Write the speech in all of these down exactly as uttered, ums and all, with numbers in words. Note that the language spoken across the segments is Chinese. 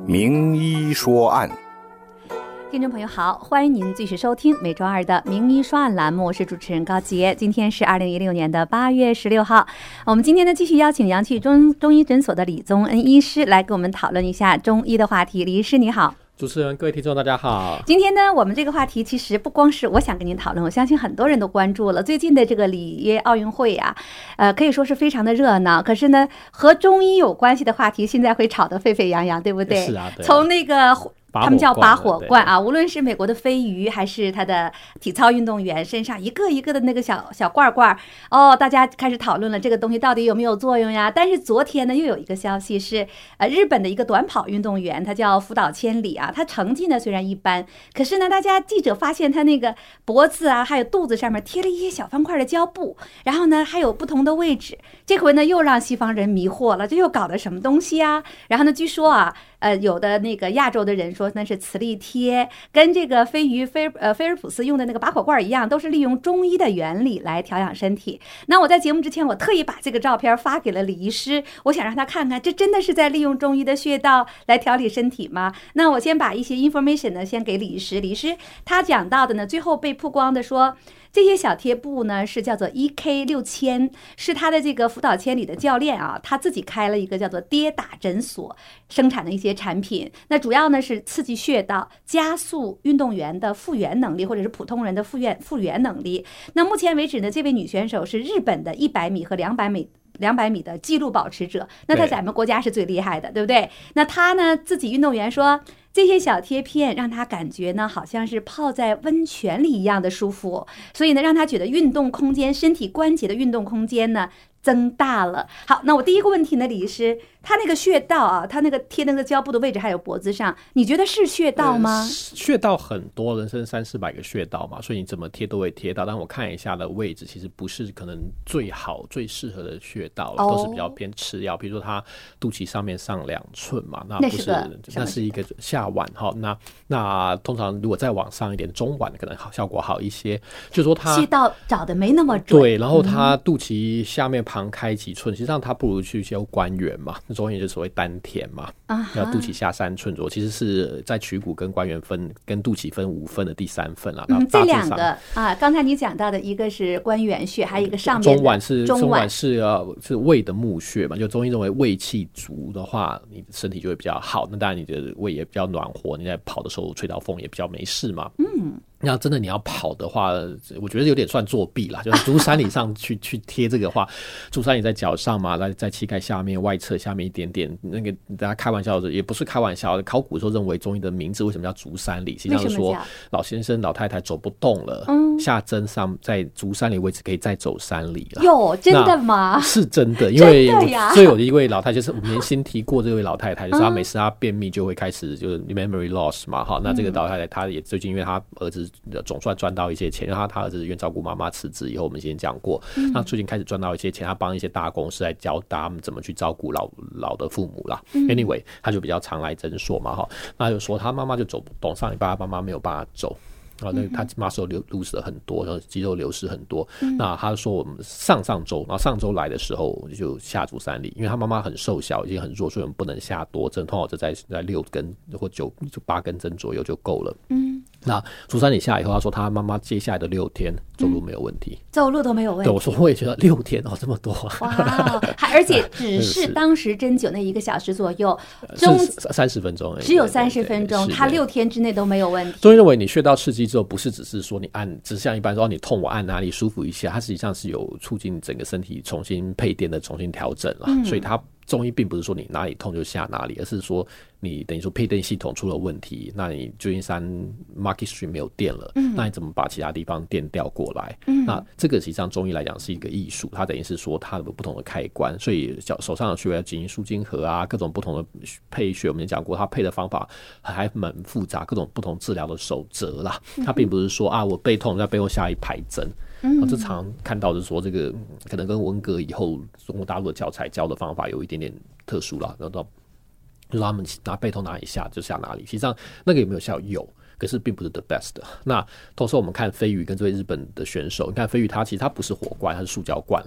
名医说案。 听众朋友好，欢迎您继续收听每周二的名医说案栏目，我是主持人高杰。今天是二零一六年的八月十六号，我们今天呢继续邀请阳气中中医诊所的李宗恩医师来跟我们讨论一下中医的话题。李医师你好。 主持人，各位听众大家好。 今天呢我们这个话题其实不光是我想跟您讨论，我相信很多人都关注了最近的这个里约奥运会啊，呃可以说是非常的热闹，可是呢和中医有关系的话题现在会吵得沸沸扬扬，对不对？ 是啊，对啊。 从那个他们叫拔火罐啊， 无论是美国的飞鱼还是他的体操运动员身上一个一个的那个小小罐罐，哦，大家开始讨论了这个东西到底有没有作用呀？但是昨天呢，又有一个消息是，呃，日本的一个短跑运动员，他叫福岛千里啊，他成绩呢虽然一般，可是呢，大家记者发现他那个脖子啊，还有肚子上面贴了一些小方块的胶布，然后呢还有不同的位置，这回呢又让西方人迷惑了，这又搞的什么东西啊？然后呢，据说啊。呃，有的那个亚洲的人说那是磁力贴，跟这个飞鱼菲呃菲尔普斯用的那个拔火罐一样，都是利用中医的原理来调养身体。那我在节目之前，我特意把这个照片发给了李医师，我想让他看看，这真的是在利用中医的穴道来调理身体吗？那我先把一些 information 呢，先给李医师。李医师他讲到的呢，最后被曝光的说。这些小贴布呢是叫做 E K 六千，是他的这个福岛千里的教练啊，他自己开了一个叫做跌打诊所生产的一些产品。那主要呢是刺激穴道，加速运动员的复原能力，或者是普通人的复原复原能力。那目前为止呢，这位女选手是日本的一百米和两百米。两百米的纪录保持者，那在咱们国家是最厉害的， 对, 对不对？那他呢，自己运动员说，这些小贴片让他感觉呢，好像是泡在温泉里一样的舒服，所以呢，让他觉得运动空间、身体关节的运动空间呢增大了。好，那我第一个问题呢，李医师，他那个穴道啊，他那个贴那个胶布的位置还有脖子上，你觉得是穴道吗？ 呃、穴道很多，人生三四百个穴道嘛，所以你怎么贴都会贴到。但我看一下的位置，其实不是可能最好、最适合的穴道了，哦、都是比较偏吃药。比如说他肚脐上面上两寸嘛，那不是，那是一个下腕哈。那那通常如果再往上一点，中腕可能好效果好一些。就是说他穴道找的没那么准， 对，然后他肚脐下面旁开几寸，实际上他不如去修关元嘛。中医就所谓丹田嘛，要肚脐下三寸左右，其实是在曲骨跟关元分跟肚脐分五分的第三份啦。 嗯，这两个啊，刚才你讲到的一个是关元穴，还有一个上面的中脘是中脘是呃是胃的募穴嘛，就中医认为胃气足的话，你的身体就会比较好。那当然你的胃也比较暖和，你在跑的时候吹到风也比较没事嘛。嗯。那真的你要跑的话，我觉得有点算作弊啦。就是足三里上去去贴这个话，足三里在脚上嘛，在在膝盖下面外侧下面一点点。那个大家开玩笑的，也不是开玩笑的。考古的时候认为中医的名字为什么叫足三里？实际上是说老先生老太太走不动了，嗯、下针上在足三里位置可以再走三里了。 哟，真的吗？ 是真的，因为所以有一位老太太，就是我们先提过这位老太太，就是她每次她便秘就会开始就是 memory loss 嘛，哈，那这个老太太她也最近因为她儿子。总算赚到一些钱，因为 他, 他儿子因为照顾妈妈辞职以后，我们之前讲过，嗯、他最近开始赚到一些钱，他帮一些大公司来教他们怎么去照顾 老, 老的父母啦。嗯、anyway， 他就比较常来诊所嘛，哈，那就说他妈妈就走不动，上礼拜他妈妈没有办法走。啊，那他 muscle lose 了很多，然后肌肉流失很多。嗯、那他说我们上上周，然后上周来的时候就下足三里，因为他妈妈很瘦小，已经很弱，所以我们不能下多针，通常就在在六根或九就八根针左右就够了。嗯，那足三里下以后，他说他妈妈接下来的六天走路没有问题， 嗯、走路都没有问题。 对，我说我也觉得六天哦这么多， 哇，而且只是当时针灸那一个小时左右，中三十分钟， 只有三十分钟，他六天之内都没有问题。 中医认为你穴道刺激之后，不是只是说你按，只像一般说你痛我按哪里舒服一下，它实际上是有促进整个身体重新配电的重新调整啦。嗯、所以它中医并不是说你哪里痛就下哪里，而是说你等于说配电系统出了问题，那你旧金山 market stream 没有电了，嗯、那你怎么把其他地方电调过来？嗯、那这个实际上中医来讲是一个艺术，它等于是说它有不同的开关，所以手上的穴位进行输精合啊，各种不同的配穴，我们也讲过，它配的方法还蛮复杂，各种不同治疗的守则啦。它并不是说啊我背痛在背后下一排针。嗯、这常看到的是说，这个可能跟文革以后中国大陆的教材教的方法有一点点特殊啦，然后就是他们拿背痛哪里下就下哪里，实际上那个有没有效有，可是并不是 the best 的。那同时我们看飞鱼跟这位日本的选手，你看飞鱼他其实他不是火罐，他是塑胶罐啊。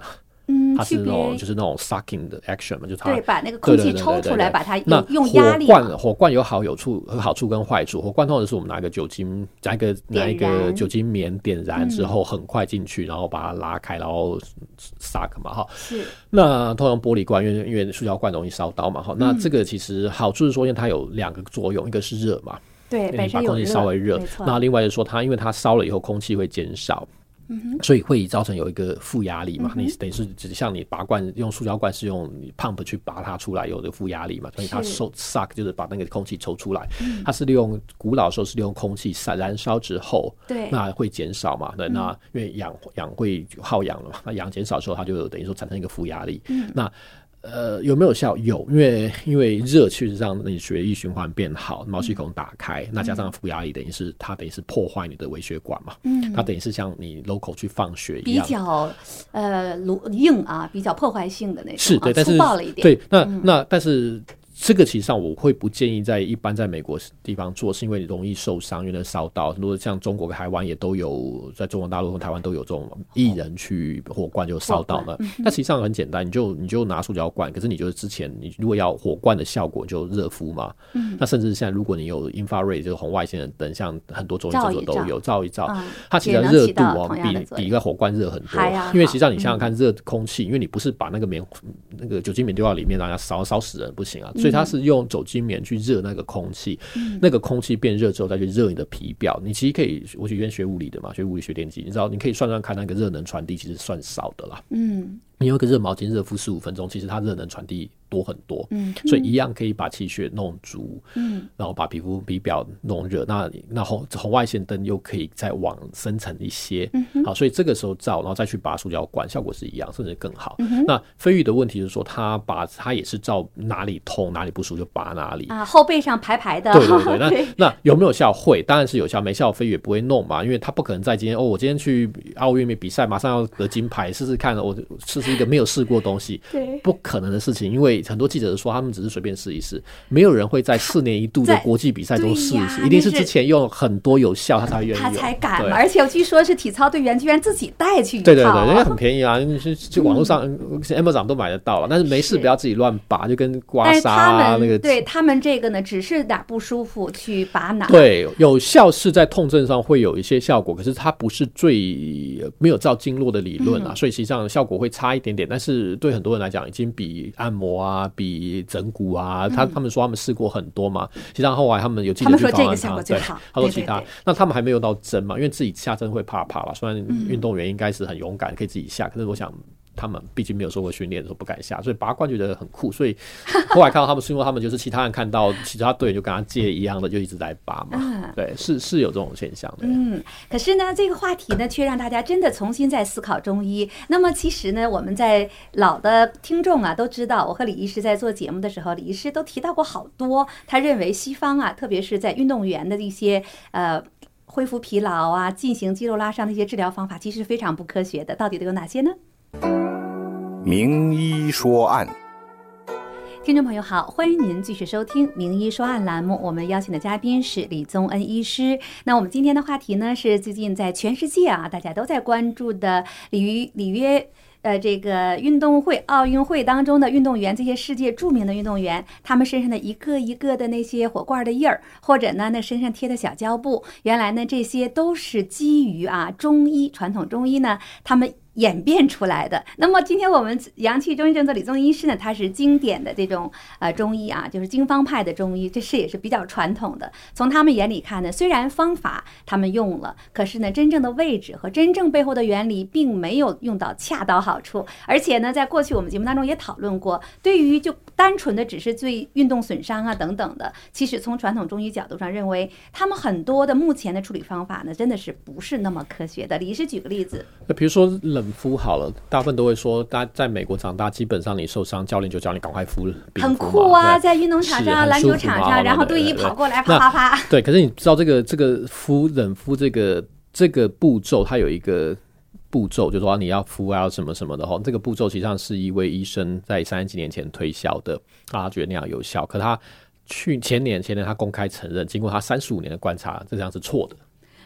嗯， 它是那种就是那种 sucking 的 action 嘛，就是它对把那个空气抽出来，把它用用压力。 火罐火罐有好有处，好处跟坏处。火罐通常是我们拿一个酒精，拿一个拿一个酒精棉点燃之后，很快进去，然后把它拉开，然后 suck 嘛，哈。 是。 那通常玻璃罐，因为因为塑胶罐容易烧到嘛，哈。那这个其实好处是说，因为它有两个作用，一个是热嘛。 对，本身把空气稍微热，那另外就是说它因为它烧了以后空气会减少，嗯、所以会造成有一个负压力嘛、嗯、你等于是只像你拔罐用塑胶罐是用 pump 去拔它出来有的负压力嘛，所以它收 suck 就是把那个空气抽出来、嗯、它是利用古老的时候是利用空气燃烧之后，对，那会减少嘛，对，那因为氧氧会耗氧了嘛，那氧减少之后它就等于说产生一个负压力、嗯、那呃，有没有效？有，因为因为热确实让你血液循环变好，毛细孔打开，嗯、那加上负压力，等于是它等于是破坏你的微血管嘛，嗯，它等于是像你 local 去放血一样， 比较呃硬啊，比较破坏性的那种， 是对，但是粗暴了一点， 对，那、嗯、那但是。这个其实上我会不建议在一般在美国地方做，是因为你容易受伤，因为烧到很多像中国跟台湾也都有，在中国大陆和台湾都有这种艺人去火罐就烧到了。那、嗯、实际上很简单，你就你就拿塑胶罐，可是你就是之前你如果要火罐的效果，你就热敷嘛。嗯、那甚至现在如果你有 infrared 就是红外线的灯，像很多中医诊所都有照一照，嗯、它其实热度哦比比一个火罐热很多。因为实际上你想想看，热空气，因为你不是把那个棉那个酒精棉丢到里面让它烧烧死人不行啊。所以它是用酒精棉去热那个空气、嗯、那个空气变热之后再去热你的皮表，你其实可以，我以前学物理的嘛，学物理学电机，你知道你可以算算看那个热能传递其实算少的啦，嗯，你用一个热毛巾热敷十五分钟，其实它热能传递多很多，嗯，所以一样可以把气血弄足，嗯，然后把皮肤皮表弄热，那那 红, 红外线灯又可以再往深层一些、嗯，好，所以这个时候照，然后再去拔塑胶罐，效果是一样，甚至更好。嗯、那飞鱼的问题是说，它把它也是照哪里痛哪里不舒服就拔哪里啊，后背上排排的， 对对对，那那有没有效？会，当然是有效，没效飞鱼也不会弄嘛，因为他不可能在今天哦，我今天去奥运比赛，马上要得金牌，试试看，我试试一个没有试过的东西，对，不可能的事情，因为很多记者说他们只是随便试一试，没有人会在四年一度的国际比赛中试一试，一定是之前用很多有效他才愿意用， 他才敢嘛。而且我据说是体操队员居然自己带去一套， 对对对，人家很便宜啊，去网络上、嗯、Amazon 都买得到了，但是没事不要自己乱拔，就跟刮痧啊那个。 对，他们这个呢，只是哪不舒服去拔哪。 对，有效是在痛症上会有一些效果，可是它不是最没有照经络的理论啊、嗯，所以实际上效果会差一点点，但是对很多人来讲已经比按摩啊比整骨啊、嗯、他他们说他们试过很多嘛，实际上后来他们有记者去访问他， 他们说这个效果最好， 他说其他对对对，那他们还没有到针嘛，因为自己下针会怕怕啦，虽然运动员应该是很勇敢可以自己下，可是我想他们毕竟没有受过训练的时候不敢下，所以拔罐觉得很酷，所以后来看到他们是因为他们就是其他人看到其他队员就跟他借一样的就一直在拔嘛、嗯、对，是是有这种现象的。 嗯，可是呢这个话题呢却让大家真的重新在思考中医。那么其实呢我们在老的听众啊都知道，我和李医师在做节目的时候，李医师都提到过好多他认为西方啊特别是在运动员的一些呃恢复疲劳啊进行肌肉拉伤的一些治疗方法其实非常不科学的，到底都有哪些呢？ 名医说案。 听众朋友好，欢迎您继续收听名医说案栏目，我们邀请的嘉宾是李宗恩医师。那我们今天的话题呢是最近在全世界啊大家都在关注的里里约呃，这个运动会奥运会当中的运动员，这些世界著名的运动员，他们身上的一个一个的那些火罐的印儿，或者呢那身上贴的小胶布，原来呢这些都是基于啊中医传统中医呢他们演变出来的。那么今天我们阳气中医正则李宗医师呢，他是经典的这种呃中医啊，就是经方派的中医，这是也是比较传统的。从他们眼里看呢，虽然方法他们用了，可是呢真正的位置和真正背后的原理并没有用到恰到好处。而且呢在过去我们节目当中也讨论过，对于就单纯的只是对运动损伤啊等等的，其实从传统中医角度上认为，他们很多的目前的处理方法呢真的是不是那么科学的。李医师举个例子， 那比如说冷敷好了，大部分都会说，大家在美国长大，基本上你受伤，教练就叫你赶快敷冰敷嘛， 很酷啊，在运动场上、篮球场上，然后队医跑过来，啪啪啪。 对，可是你知道这个这个敷冷敷这个这个步骤，它有一个步骤，就是说你要敷啊什么什么的哈，这个步骤实际上是一位医生在三十几年前推销的，他觉得那样有效，可他去前年前年他公开承认，经过他三十五年的观察，这样是错的。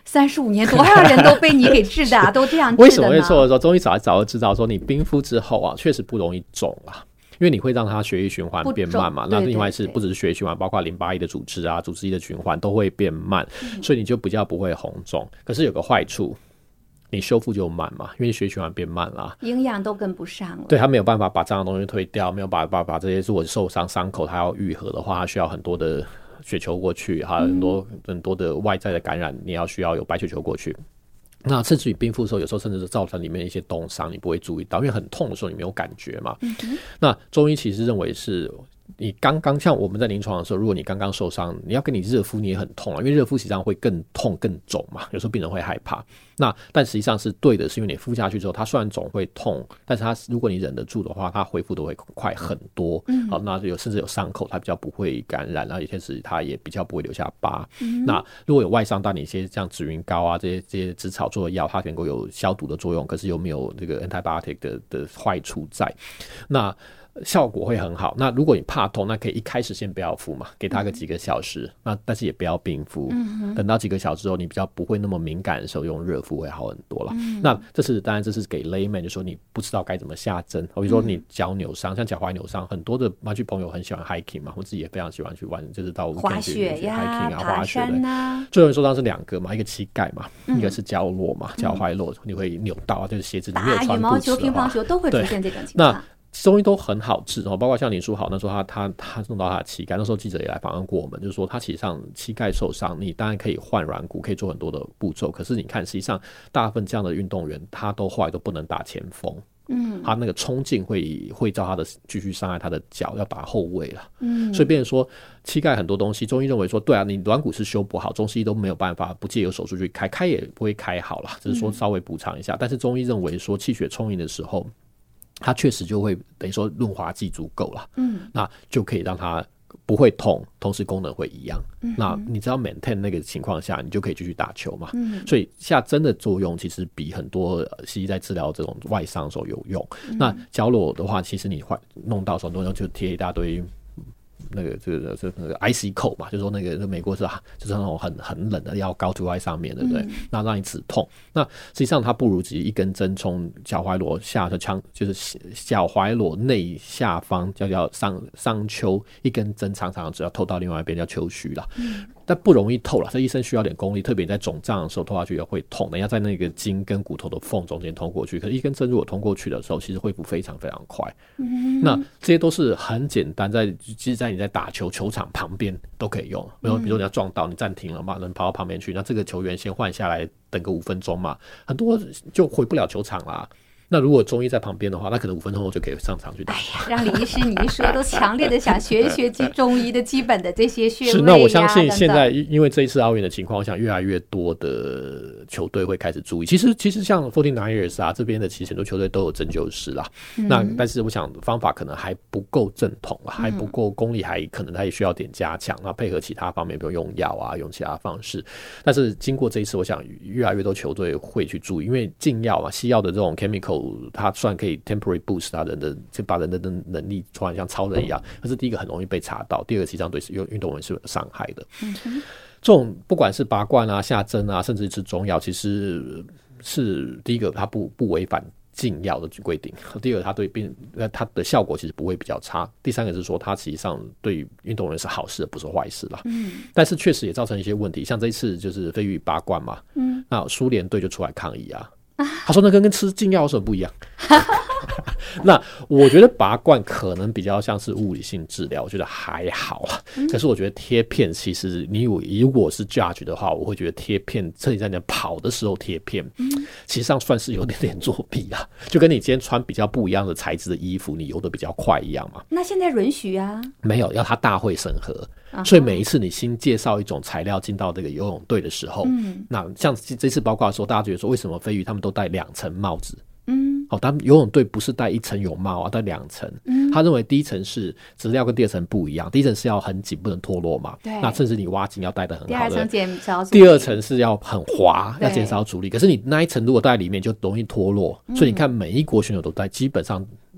三十五年多少人都被你给治的、啊、都这样治的呢？ 为什么会错的时候，中医早早就知道说你冰敷之后啊，确实不容易肿啊。因为你会让它血液循环变慢嘛，那另外是不只是血液循环，包括淋巴液的组织啊、组织液的循环都会变慢、嗯、所以你就比较不会红肿。可是有个坏处，你修复就慢嘛，因为血液循环变慢啦， 营养都跟不上了。 对，它没有办法把脏的东西退掉，没有办法把这些如果受伤伤口它要愈合的话，它需要很多的血球过去，还有很多、嗯、很多的外在的感染，你要需要有白血球过去。那甚至于冰敷的时候，有时候甚至是造成里面一些冻伤，你不会注意到，因为很痛的时候你没有感觉嘛。嗯、那中医其实认为是你刚刚像我们在临床的时候，如果你刚刚受伤，你要跟你热敷你也很痛啊，因为热敷实际上会更痛更肿嘛，有时候病人会害怕。那但实际上是对的，是因为你敷下去之后，它虽然肿会痛，但是它如果你忍得住的话，它恢复的会快很多。嗯，好，那有甚至有伤口，它比较不会感染，然后有些是它也比较不会留下疤。嗯，那如果有外伤到你一些像止晕膏啊这些这些植草做的药，它能够有消毒的作用，可是又没有这个 antibiotic 的的坏处在。那效果会很好。那如果你怕痛，那可以一开始先不要敷嘛，给他个几个小时、嗯、那但是也不要冰敷、嗯、等到几个小时之后你比较不会那么敏感的时候用热敷会好很多了、嗯、那这是当然这是给 layman 就说你不知道该怎么下针，比如说你脚扭伤、嗯、像脚踝扭伤，很多的麻雀朋友很喜欢 hiking 嘛，我自己也非常喜欢去玩，就是到滑雪呀 hiking 啊滑雪的、啊、 最容易受伤是两个嘛，一个膝盖嘛、嗯、一个是脚踝嘛，脚踝落你会扭到啊，就是鞋子你没有穿打羽毛球乒乓球都会出现这种情况。 中医都很好治，包括像林书豪那时候他他他弄到他的膝盖，那时候记者也来访问过我们，就是说他其实上膝盖受伤，你当然可以换软骨，可以做很多的步骤，可是你看实际上大部分这样的运动员他都后来都不能打前锋，嗯，他那个冲劲会会照他的继续伤害他的脚，要打后卫了，嗯，所以变成说膝盖很多东西，中医认为说对啊，你软骨是修不好，中西都没有办法不借由手术去开，开也不会开好啦，只是说稍微补偿一下、嗯、但是中医认为说气血充盈的时候它确实就会等于说润滑剂足够了，嗯，那就可以让它不会痛，同时功能会一样。嗯、那你只要 maintain 那个情况下，你就可以继续打球嘛。嗯，所以下针的作用其实比很多西医在治疗这种外伤的时候有用。嗯、那脚裸的话，其实你弄到的时候，就贴一大堆。那个这个这那个 I C 扣嘛，就是说那个美国是就是那种很很冷的药膏涂在上面，对不对？那、嗯、让你止痛。那实际上它不如直接一根针从脚踝裸下的腔，就是脚踝裸内下方叫叫上上丘一根针，长长的只要透到另外一边叫丘虚啦。嗯，但不容易透啦，这医生需要点功力，特别你在肿胀的时候透下去也会痛的，要在那个筋跟骨头的缝中间通过去。可是一根针如果通过去的时候，其实恢复非常非常快。嗯，那这些都是很简单，在其实在你在打球球场旁边都可以用。比如比如说你要撞到，你暂停了嘛，人跑到旁边去，那这个球员先换下来，等个五分钟嘛，很多就回不了球场啦。那如果中医在旁边的话，那可能五分钟后就可以上场去打。 哎呀，让李医师你一说，都强烈的想学一学中医的基本的这些穴位呀。 是，那我相信现在因为这一次奥运的情况，我想越来越多的球队会开始注意。其实其实像 四十九 ers 啊这边的，其实很多球队都有针灸师啦。嗯、那但是我想方法可能还不够正统啦，还不够功力，还可能它也需要点加强。那配合其他方面，比如用药啊，用其他方式。但是经过这一次，我想越来越多球队会去注意，因为禁药嘛，西药的这种 chemical。它算可以 temporary boost 他人的，就把人的能力突然像超人一样。可是第一个很容易被查到，第二个实际上对运动员是有伤害的。嗯、这种不管是拔罐啊、下针啊，甚至是中药，其实是第一个它不不违反禁药的规定，第二个它对病它的效果其实不会比较差，第三个是说它实际上对运动员是好事，不是坏事啦。嗯，但是确实也造成一些问题，像这一次就是飞鱼拔罐嘛，嗯，那苏联队就出来抗议啊。他说那跟跟吃禁药有什么不一样？那我觉得拔罐可能比较像是物理性治疗，我觉得还好啦、嗯、可是我觉得贴片其实你如果是 judge 的话，我会觉得贴片特别在你跑的时候贴片、嗯、其实上算是有点点作弊啊，就跟你今天穿比较不一样的材质的衣服你游得比较快一样嘛。 那现在允许啊？没有，要他大会审核、uh-huh. 所以每一次你新介绍一种材料进到这个游泳队的时候、嗯、那像这次包括说大家觉得说为什么飞鱼他们都戴两层帽子，嗯，好、哦，他们游泳队不是戴一层泳帽啊，戴两层。嗯，他认为第一层是质料跟第二层不一样，第一层是要很紧，不能脱落嘛。对，那甚至你挖紧要戴得很好的。第二层减少阻力， 第二层是要很滑，要减少阻力。可是你那一层如果戴在里面就容易脱落，嗯、所以你看每一国选手都戴，基本上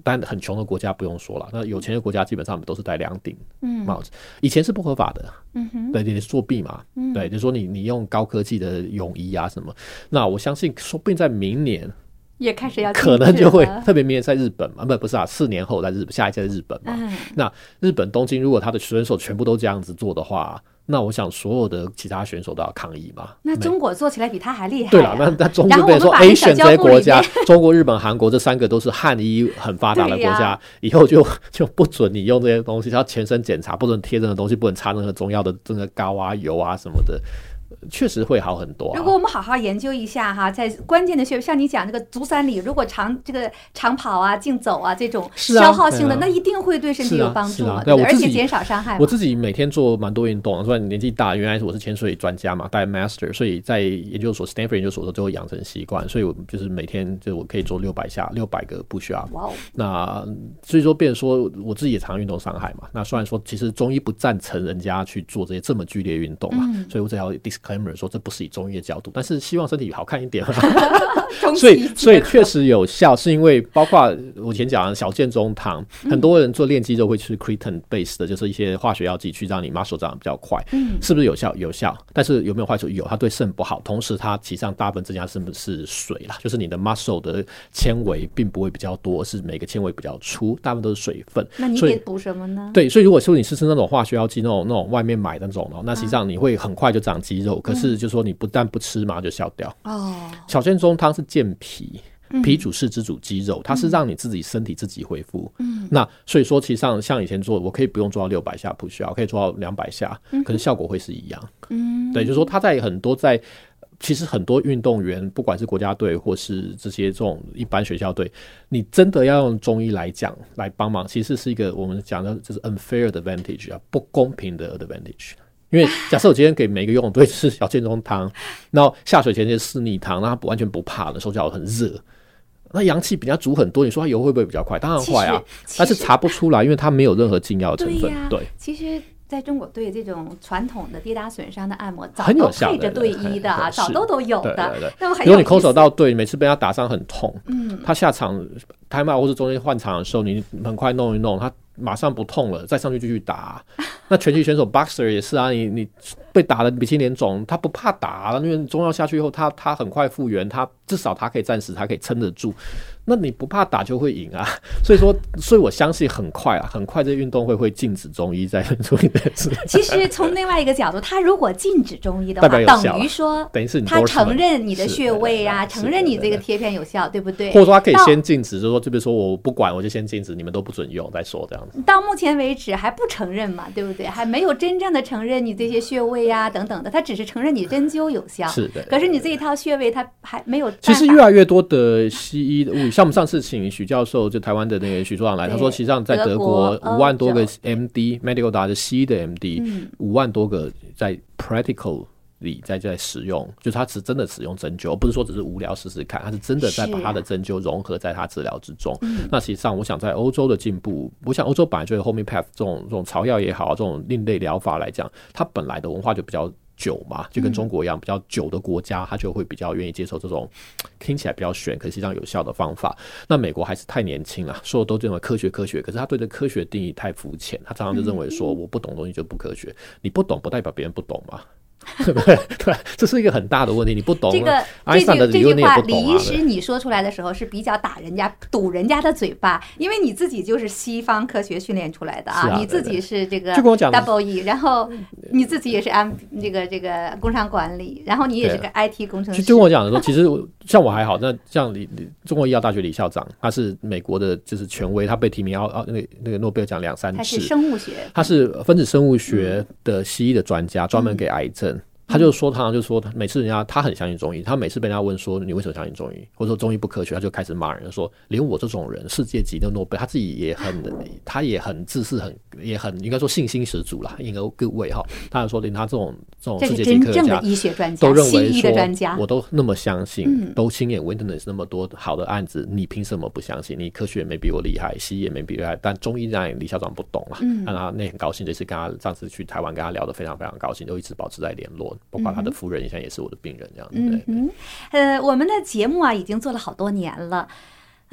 但很穷的国家不用说了，那有钱的国家基本上都是戴两顶帽子、嗯、以前是不合法的，嗯哼，对，你作弊嘛、嗯、对，就是说你你用高科技的泳衣啊什么，那我相信说不定在明年也开始要可能就会，特别明年在日本嘛，不不是啊，四年后在日本，下一届在日本嘛、嗯，那日本东京如果他的选手全部都这样子做的话，那我想所有的其他选手都要抗议嘛。 那中国做起来比他还厉害、啊。 对了，那那中国就变成说 Asian 这些国家，中国、日本、韩国这三个都是汉医很发达的国家，以后就就不准你用这些东西，要全身检查，不准贴任何东西，不能擦任何中药的这个膏啊、油啊什么的。确实会好很多、啊。 如果我们好好研究一下哈，在关键的穴位，像你讲这个足三里，如果长这个长跑啊、竞走啊这种消耗性的，啊啊、那一定会对身体有帮助嘛， 对不对？ 而且减少伤害。 我自己每天做蛮多运动，虽然年纪大，原来我是潜水专家嘛，带 master， 所以在研究所 Stanford 研究所的时候就会养成习惯，所以我就是每天就我可以做六百下，六百个 push up。哇哦！那所以说，变成说我自己也常运动伤害嘛。那虽然说其实中医不赞成人家去做这些这么剧烈运动嘛，嗯、所以我只要 disclaimer 说这不是以中医的角度，但是希望身体好看一点嘛。所以所以确实有效，是因为包括我以前讲的小建中堂、嗯，很多人做练肌肉会吃 creatine base 的，就是一些化学药剂去让你 muscle 长得比较快、嗯，是不是有效？有效，但是有没有坏处？有，它对肾不好，同时它其实上大部分增加是不是水啦，就是你的 muscle 的纤维并不会比较多，是每个纤维比较粗，大部分都是水分。 那你得补什么呢？ 对，所以如果说你是吃那种化学药剂，那种那种外面买的那种，那实际上你会很快就长肌肉，嗯、可是就说你不但不吃马上就消掉。哦，小建中汤是健脾。脾主四肢主肌肉，它是让你自己身体自己恢复。嗯，那所以说，其实上像以前做，我可以不用做到六百下 push up， 可以做到两百下，可是效果会是一样。嗯，对，就是说他在很多在，其实很多运动员，不管是国家队或是这些这种一般学校队，你真的要用中医来讲来帮忙，其实是一个我们讲的就是 unfair advantage 啊，不公平的 advantage。因为假设我今天给每个游泳队吃小建中汤，然后下水前就四逆汤，那他完全不怕的，手脚很热，那阳气比人家足很多，你说他游会不会比较快？当然快啊，但是查不出来，因为它没有任何禁药成分。对呀，对， 其实在中国对这种传统的跌打损伤的按摩早都配着队医的啊，早都都有的。 对对对，如果你空手道队每次被他打伤很痛，嗯，他下场time out或者中间换场的时候，你很快弄一弄他。马上不痛了，再上去继续打、啊。那拳击选手 boxer 也是啊，你你被打得鼻青脸肿，他不怕打、啊，因为中药下去以后，他他很快复原，他至少他可以暂时，他可以撑得住。那你不怕打就会赢啊，所以说，所以我相信很快啊，很快这运动会会禁止中医在处理这事。 其实从另外一个角度，他如果禁止中医的话，等于说， 等于是他承认你的穴位啊，承认你这个贴片有效，对不对？ 或者说他可以先禁止，就是说，就比如说我不管，我就先禁止，你们都不准用再说这样子。 到目前为止还不承认嘛，对不对？还没有真正的承认你这些穴位啊等等的，他只是承认你针灸有效。 是的。 可是你这一套穴位，他还没有。 其实越来越多的西医的物理，像我们上次请许教授，就台湾的那个许所长来，他说，实际上在德国五万多个 M D medical 打的西医的 M D，五、嗯、万多个在 practical。在在使用，就是他是真的使用针灸，不是说只是无聊试试看，他是真的在把他的针灸融合在他治疗之中。嗯、那实际上，我想在欧洲的进步，我想欧洲本来就有 homeopath 这种这种草药也好，这种另类疗法来讲，它本来的文化就比较久嘛，就跟中国一样，比较久的国家，他就会比较愿意接受这种听起来比较玄，可是实际上有效的方法。那美国还是太年轻了，所有都认为科学科学，可是他对这科学定义太肤浅，他常常就认为说我不懂东西就不科学，你不懂不代表别人不懂嘛。对不对？对，这是一个很大的问题。你不懂这个爱因斯坦的理论你也不懂啊。 这句话，李医师你说出来的时候是比较打人家、堵人家的嘴巴，因为你自己就是西方科学训练出来的 啊, 啊，你自己是这个 double E， 然后你自己也是 M 这个这个工商管理，然后你也是个 I T 工程师。 就跟我讲的说，其实像我还好，那像李中国医药大学李校长，他是美国的，就是权威，他被提名奥那个那个诺贝尔奖两三次。他是生物学， 他是分子生物学的西医的专家，专、嗯、门给癌症。他就说，他就说，每次人家他很相信中医，他每次被人家问说你为什么相信中医，或者说中医不科学，他就开始骂人，说连我这种人，世界级的诺贝尔，他自己也很，他也很自视很，也很应该说信心十足啦 ，in a good way 哈。他就说，连他这种这种世界级科学家都认为说，我都那么相信，嗯、都亲眼 witness 那么多好的案子，你凭什么不相信？你科学也没比我厉害，西医也没比我厉害，但中医让李校长不懂啦。嗯，那他那很高兴，这次跟他上次去台湾跟他聊得非常非常高兴，都一直保持在联络。包括他的夫人现在也是我的病人这样子。 嗯嗯，呃，我们的节目啊已经做了好多年了。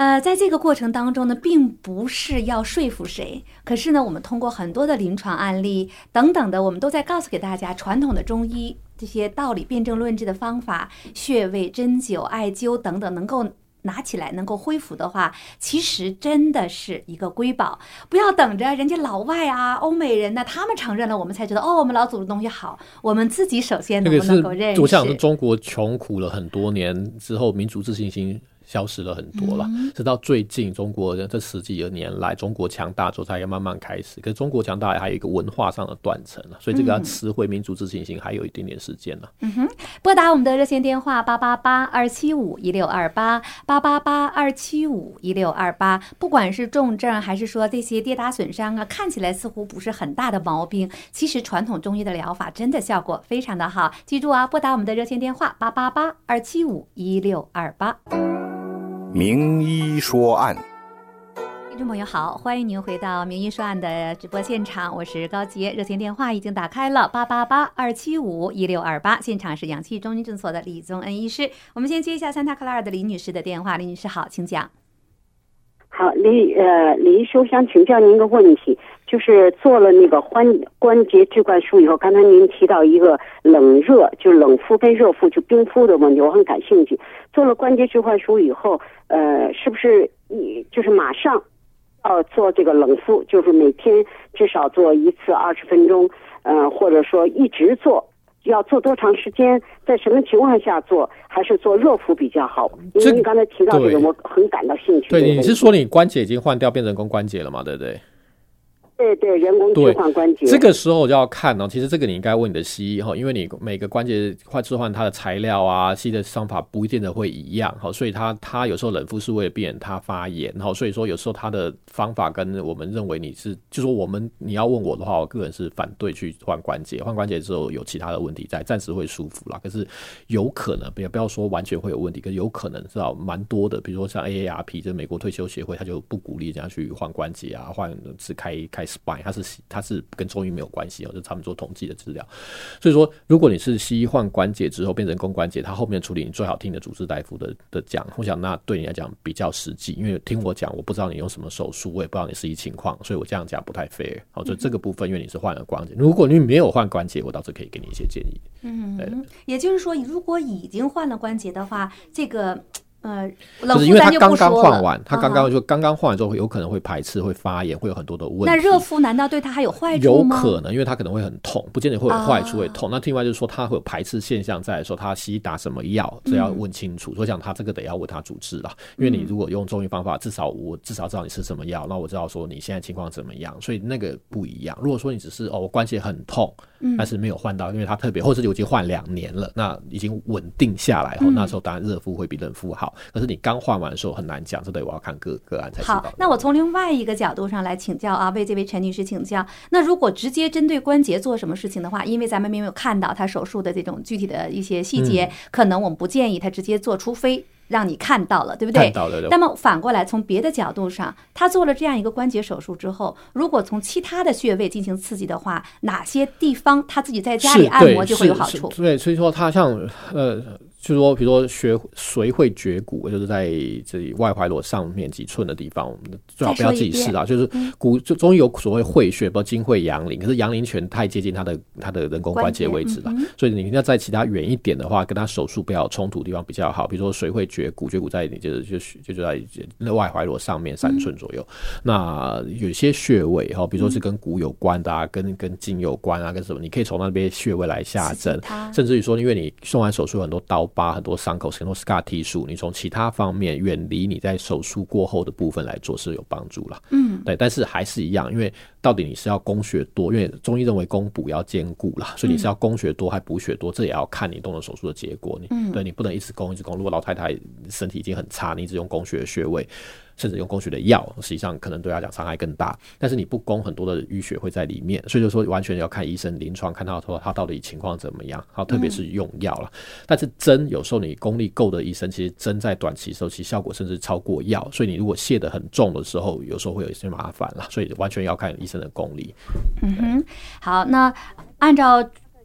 呃，在这个过程当中呢，并不是要说服谁，可是呢，我们通过很多的临床案例等等的，我们都在告诉给大家，传统的中医这些道理、辩证论治的方法、穴位、针灸、艾灸等等，能够拿起来能够恢复的话，其实真的是一个瑰宝。不要等着人家老外啊、欧美人呢，他们承认了，我们才知道哦，我们老祖的东西好。我们自己首先能不能够认识？ 我想中国穷苦了很多年之后，民族自信心消失了很多了，嗯、直到最近中国这十几年来，中国强大之后才要慢慢开始。可是中国强大还有一个文化上的断层，所以这个要吃回民族自信心还有一点点时间呢。 嗯哼，拨打我们的热线电话八八八二七五一六二八八八八二七五一六二八，不管是重症还是说这些跌打损伤啊，看起来似乎不是很大的毛病，其实传统中医的疗法真的效果非常的好。记住啊，拨打我们的热线电话八八八二七五一六二八。 名医说案， 听众朋友好，欢迎您回到名医说案的直播现场，我是高洁，热线电话已经打开了八八八二七五一六二八，现场是氧气中医诊所的李宗恩医师。我们先接一下三塔克拉尔的李女士的电话。李女士好，请讲。 好，李呃李医师，我想请教您一个问题，就是做了那个关关节置换术以后，刚才您提到一个冷热，就冷敷跟热敷，就冰敷的问题，我很感兴趣。做了关节置换术以后，呃，是不是一就是马上要做这个冷敷，就是每天至少做一次二十分钟，呃，或者说一直做？要做多长时间，在什么情况下做，还是做热敷比较好？因为你刚才提到这个，我很感到兴趣。 对，你是说你关节已经换掉变人工关节了嘛？对不对？ 对对，人工置换关节。 这个时候就要看哦，其实这个你应该问你的西医哈，因为你每个关节换置换它的材料啊，西医的方法不一定的会一样哈，所以它它有时候冷敷是为了避免它发炎哈，所以说有时候它的方法跟我们认为你是，就说我们你要问我的话，我个人是反对去换关节，换关节之后有其他的问题在，暂时会舒服啦，可是有可能不要不要说完全会有问题，可是有可能至少蛮多的，比如说像 A A R P 就是美国退休协会，他就不鼓励人家去换关节啊，换是开开 spine， 它是它是跟中医没有关系哦，就是他们做统计的资料。所以说，如果你是西医换关节之后变成人工关节，它后面处理你最好听的主治大夫的的讲，我想那对你来讲比较实际，因为听我讲，我不知道你用什么手术，我也不知道你实际情况，所以我这样讲不太 fair。好，所以这个部分，因为你是换了关节，如果你没有换关节，我倒是可以给你一些建议。 嗯，也就是说，如果已经换了关节的话，这个。呃， 就是因为他刚刚换完，他刚刚就刚刚换完之后，有可能会排斥、会发炎，会有很多的问题。 那热敷难道对他还有坏处吗？ 有可能，因为他可能会很痛，不见得会有坏处，会痛。啊、那另外就是说，他会有排斥现象在的时候，他西医打什么药，这要问清楚。嗯、所以讲他这个得要问他主治啦，因为你如果用中医方法，至少我至少知道你吃什么药，那我知道说你现在情况怎么样，所以那个不一样。如果说你只是哦，我关节很痛，但是没有换到，因为他特别，或者已经换两年了，那已经稳定下来后，嗯、那时候当然热敷会比冷敷好。可是你刚换完的时候很难讲，这对我要看个个案才知道。 好，那我从另外一个角度上来请教啊，为这位陈女士请教。那如果直接针对关节做什么事情的话，因为咱们没有看到她手术的这种具体的一些细节，嗯、可能我们不建议她直接做，除非让你看到了，对不对？ 看到了。 那么反过来，从别的角度上，他做了这样一个关节手术之后，如果从其他的穴位进行刺激的话，哪些地方他自己在家里按摩就会有好处？ 对，所以说他像呃。就是说，比如说学髓会绝骨，就是在这里外踝裸上面几寸的地方，我们最好不要自己试啊。就是骨，就中医有所谓会穴，比如金会阳陵，可是阳陵泉太接近它的它的人工关节位置了，嗯、所以你要在其他远一点的话，跟它手术不要有冲突的地方比较好。比如说髓会绝骨，绝骨在你就是就就就在那外踝裸上面三寸左右。嗯、那有些穴位哈，比如说是跟骨有关的啊，跟跟筋有关啊，跟什么，你可以从那边穴位来下针，甚至于说，因为你送完手术有很多刀。疤很多伤口，很多 scar tissue， 你从其他方面远离你在手术过后的部分来做是有帮助啦。嗯，对，但是还是一样，因为到底你是要供血多，因为中医认为供补要兼顾啦，所以你是要供血多还补血多，这也要看你动了手术的结果。你、嗯、对你不能一直供一直供，如果老太太身体已经很差，你一直用供血的穴位。甚至用供血的药，实际上可能对他讲伤害更大。但是你不供，很多的淤血会在里面，所以就说完全要看医生临床看到说他到底情况怎么样，好，特别是用药了。嗯、但是针有时候你功力够的医生，其实针在短期时候其实效果甚至超过药，所以你如果卸得很重的时候，有时候会有一些麻烦了。所以完全要看医生的功力。 嗯哼，好，那按照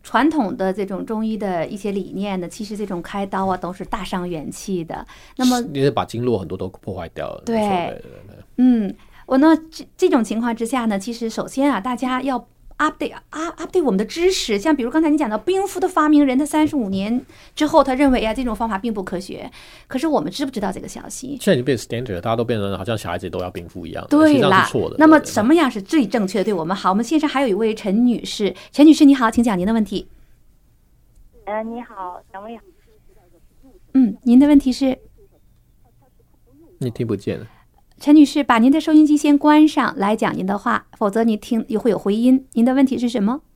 传统的这种中医的一些理念呢，其实这种开刀啊都是大伤元气的。那么你是把经络很多都破坏掉了。 对，对对对嗯，我呢这这种情况之下呢，其实首先啊，大家要 update update 我们的知识。像比如刚才你讲到冰敷的发明人，他三十五年之后，他认为啊这种方法并不科学。可是我们知不知道这个消息？ 现在已经变 standard， 大家都变成好像小孩子都要冰敷一样。 对啦， 是错的。 那么什么样是最正确的对我们好？我们线上还有一位陈女士，陈女士你好，请讲您的问题。 呃，你好，两位。 嗯，您的问题是？ 你听不见。 陈女士，把您的收音机先关上来讲您的话，否则你听又会有回音。您的问题是什么？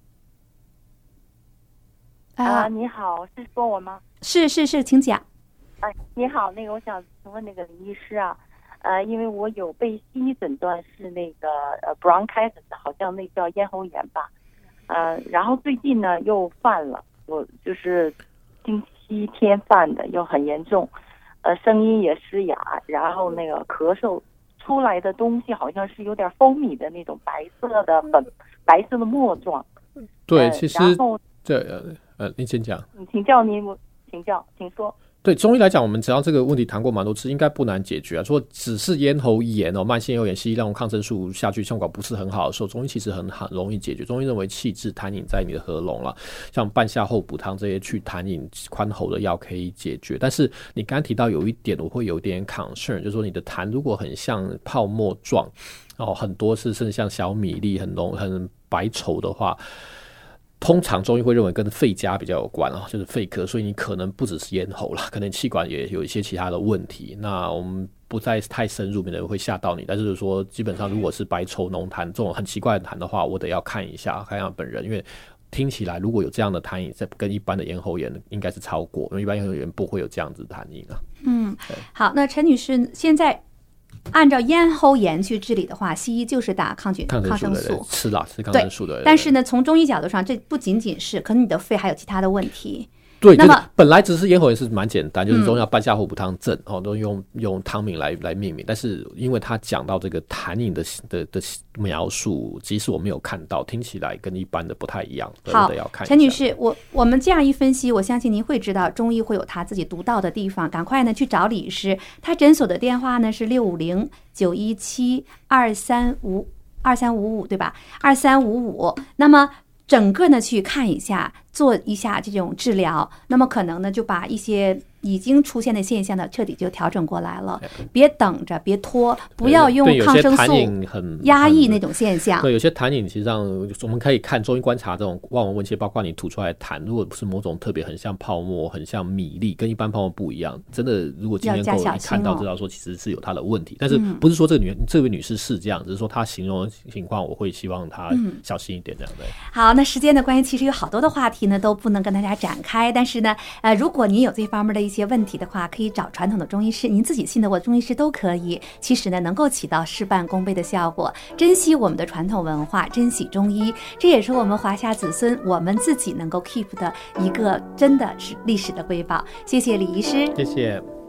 啊、呃，你好，是说我吗？ 是是是，请讲。 哎，你好，那个我想请问那个林医师啊，呃，因为我有被西医诊断是那个呃 bronchitis， 好像那叫咽喉炎吧，呃，然后最近呢又犯了，我就是星期天犯的，又很严重，呃，声音也嘶哑，然后那个咳嗽。出来的东西好像是有点蜂蜜的那种白色的粉，白色的沫状。 对， 呃、 其实然后对呃呃，您先讲。 请教您，请教，请说。 对中医来讲，我们只要这个问题谈过蛮多次，应该不难解决啊。说只是咽喉炎哦，慢性咽喉炎，西医让抗生素下去效果不是很好的时候，中医其实很很容易解决。中医认为气滞痰饮在你的喉咙了，像半夏厚补汤这些去痰饮宽喉的药可以解决。但是你刚刚提到有一点，我会有点 concern， 就是说你的痰如果很像泡沫状哦，很多是甚至像小米粒很浓很白稠的话。通常中医会认为跟肺家比较有关啊，就是肺科，所以你可能不只是咽喉啦，可能气管也有一些其他的问题。那我们不再太深入，免得会吓到你。但是说基本上如果是白稠浓痰这种很奇怪的痰的话，我得要看一下，看一下本人，因为听起来如果有这样的痰饮，跟一般的咽喉炎应该是超过，因为一般咽喉炎不会有这样子的痰饮啊。嗯， 好，那陈女士现在。按照咽喉炎去治理的话，西医就是打抗菌抗生素， 对对吃啦，吃抗生素的。对， 但是呢，从中医角度上，这不仅仅是，可能你的肺还有其他的问题。 对， 那么本来只是咽喉炎是蛮简单，就是中药半夏厚补汤症、嗯哦、都用用汤名来来命名。但是因为他讲到这个痰饮的的的描述，即使我没有看到，听起来跟一般的不太一样。 好， 要看一下。 陈女士，我我们这样一分析，我相信您会知道中医会有他自己独到的地方。赶快呢去找李医师，他诊所的电话呢是六五零九一七二三五二三五五，对吧？二三五五。那么。整个呢去看一下，做一下这种治疗，那么可能呢就把一些已经出现的现象呢彻底就调整过来了。别等着，别拖，不要用抗生素压抑那种现象。 对，有些痰饮其实上我们可以看中医观察这种望闻问切，包括你吐出来的痰，如果不是某种特别很像泡沫、很像米粒，跟一般泡沫不一样，真的如果今天够你看到知道说其实是有它的问题，但是不是说这个女、嗯、这位女士是这样，只是说她形容的情况，我会希望她小心一点这样的。 好，那时间的关系，其实有好多的话题呢都不能跟大家展开，但是呢，呃，如果您有这方面的一些问题的话，可以找传统的中医师，您自己信得过的中医师都可以。其实呢，能够起到事半功倍的效果。珍惜我们的传统文化，珍惜中医，这也是我们华夏子孙我们自己能够 keep 的一个真的是历史的瑰宝。谢谢李医师， 谢谢。